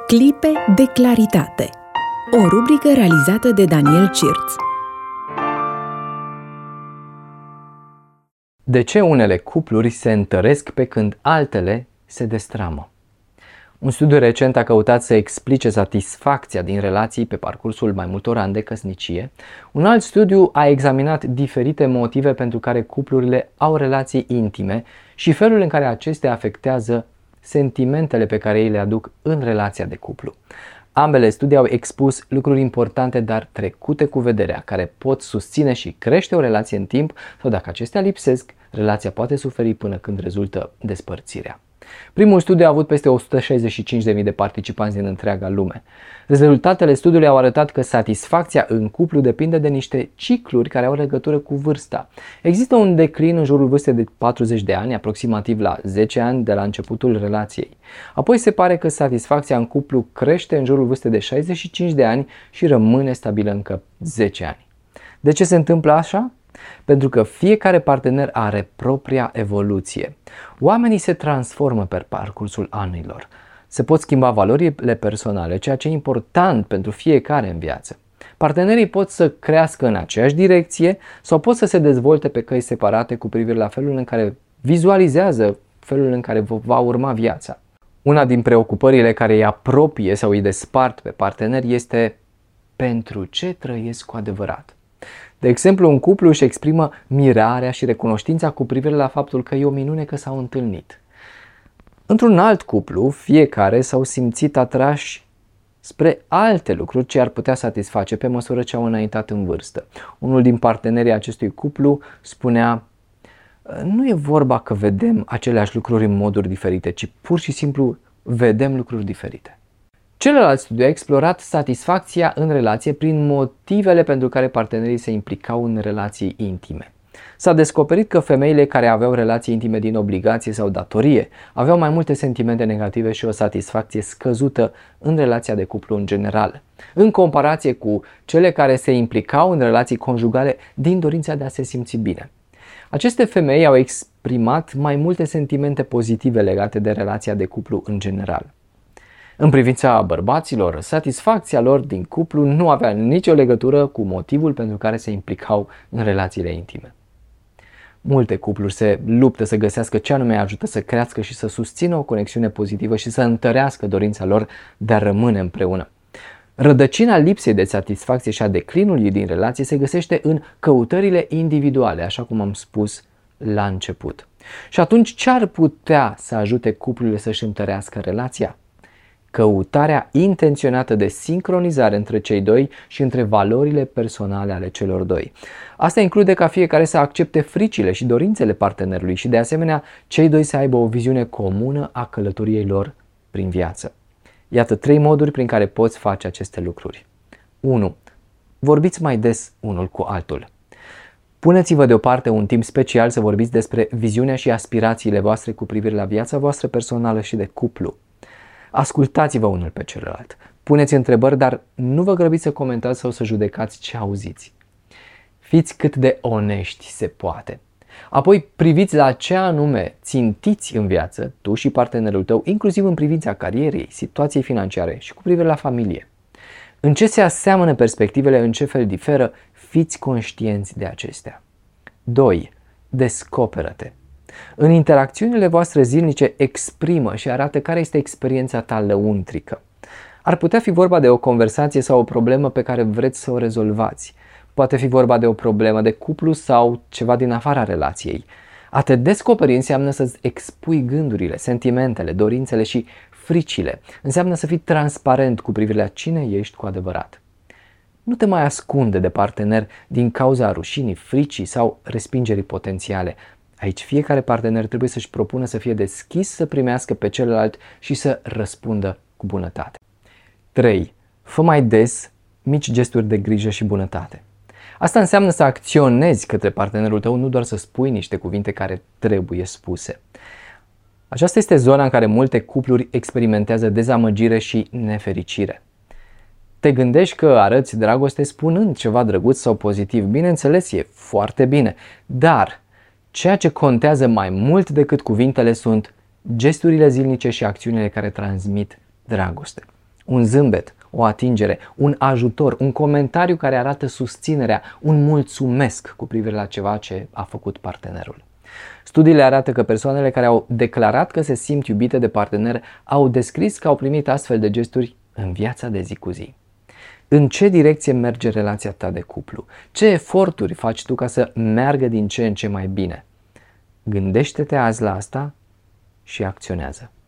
Clipe de claritate. O rubrică realizată de Daniel Cirț. De ce unele cupluri se întăresc pe când altele se destramă? Un studiu recent a căutat să explice satisfacția din relații pe parcursul mai multor ani de căsnicie. Un alt studiu a examinat diferite motive pentru care cuplurile au relații intime și felul în care acestea afectează sentimentele pe care ei le aduc în relația de cuplu. Ambele studii au expus lucruri importante, dar trecute cu vederea, care pot susține și crește o relație în timp sau, dacă acestea lipsesc, relația poate suferi până când rezultă despărțirea. Primul studiu a avut peste 165.000 de participanți din întreaga lume. Rezultatele studiului au arătat că satisfacția în cuplu depinde de niște cicluri care au legătură cu vârsta. Există un declin în jurul vârstei de 40 de ani, aproximativ la 10 ani de la începutul relației. Apoi se pare că satisfacția în cuplu crește în jurul vârstei de 65 de ani și rămâne stabilă încă 10 ani. De ce se întâmplă așa? Pentru că fiecare partener are propria evoluție. Oamenii se transformă pe parcursul anilor. Se pot schimba valorile personale, ceea ce e important pentru fiecare în viață. Partenerii pot să crească în aceeași direcție sau pot să se dezvolte pe căi separate cu privire la felul în care vizualizează felul în care va urma viața. Una din preocupările care îi apropie sau îi despart pe parteneri este: pentru ce trăiesc cu adevărat? De exemplu, un cuplu își exprimă mirarea și recunoștința cu privire la faptul că e o minune că s-au întâlnit. Într-un alt cuplu, fiecare s-au simțit atrași spre alte lucruri ce ar putea satisface pe măsură ce au înaintat în vârstă. Unul din partenerii acestui cuplu spunea: nu e vorba că vedem aceleași lucruri în moduri diferite, ci pur și simplu vedem lucruri diferite. Celălalt studiu a explorat satisfacția în relație prin motivele pentru care partenerii se implicau în relații intime. S-a descoperit că femeile care aveau relații intime din obligație sau datorie aveau mai multe sentimente negative și o satisfacție scăzută în relația de cuplu în general, în comparație cu cele care se implicau în relații conjugale din dorința de a se simți bine. Aceste femei au exprimat mai multe sentimente pozitive legate de relația de cuplu în general. În privința bărbaților, satisfacția lor din cuplu nu avea nicio legătură cu motivul pentru care se implicau în relațiile intime. Multe cupluri se luptă să găsească ce anume ajută să crească și să susțină o conexiune pozitivă și să întărească dorința lor de a rămâne împreună. Rădăcina lipsei de satisfacție și a declinului din relație se găsește în căutările individuale, așa cum am spus la început. Și atunci, ce ar putea să ajute cuplurile să-și întărească relația? Căutarea intenționată de sincronizare între cei doi și între valorile personale ale celor doi. Asta include ca fiecare să accepte fricile și dorințele partenerului și, de asemenea, cei doi să aibă o viziune comună a călătoriei lor prin viață. Iată 3 moduri prin care poți face aceste lucruri. 1. Vorbiți mai des unul cu altul. Puneți-vă deoparte un timp special să vorbiți despre viziunea și aspirațiile voastre cu privire la viața voastră personală și de cuplu. Ascultați-vă unul pe celălalt. Puneți întrebări, dar nu vă grăbiți să comentați sau să judecați ce auziți. Fiți cât de onești se poate. Apoi priviți la ce anume țintiți în viață, tu și partenerul tău, inclusiv în privința carierei, situației financiare și cu privire la familie. În ce se aseamănă perspectivele, în ce fel diferă, fiți conștienți de acestea. 2. Descoperă-te. În interacțiunile voastre zilnice exprimă și arată care este experiența ta lăuntrică. Ar putea fi vorba de o conversație sau o problemă pe care vreți să o rezolvați. Poate fi vorba de o problemă de cuplu sau ceva din afara relației. A te descoperi înseamnă să-ți expui gândurile, sentimentele, dorințele și fricile. Înseamnă să fii transparent cu privire la cine ești cu adevărat. Nu te mai ascunde de partener din cauza rușinii, fricii sau respingerii potențiale. Aici fiecare partener trebuie să-și propună să fie deschis să primească pe celălalt și să răspundă cu bunătate. 3. Fă mai des mici gesturi de grijă și bunătate. Asta înseamnă să acționezi către partenerul tău, nu doar să spui niște cuvinte care trebuie spuse. Aceasta este zona în care multe cupluri experimentează dezamăgire și nefericire. Te gândești că arăți dragoste spunând ceva drăguț sau pozitiv. Bineînțeles, e foarte bine, dar ceea ce contează mai mult decât cuvintele sunt gesturile zilnice și acțiunile care transmit dragoste. Un zâmbet, o atingere, un ajutor, un comentariu care arată susținerea, un mulțumesc cu privire la ceva ce a făcut partenerul. Studiile arată că persoanele care au declarat că se simt iubite de partener au descris că au primit astfel de gesturi în viața de zi cu zi. În ce direcție merge relația ta de cuplu? Ce eforturi faci tu ca să meargă din ce în ce mai bine? Gândește-te azi la asta și acționează.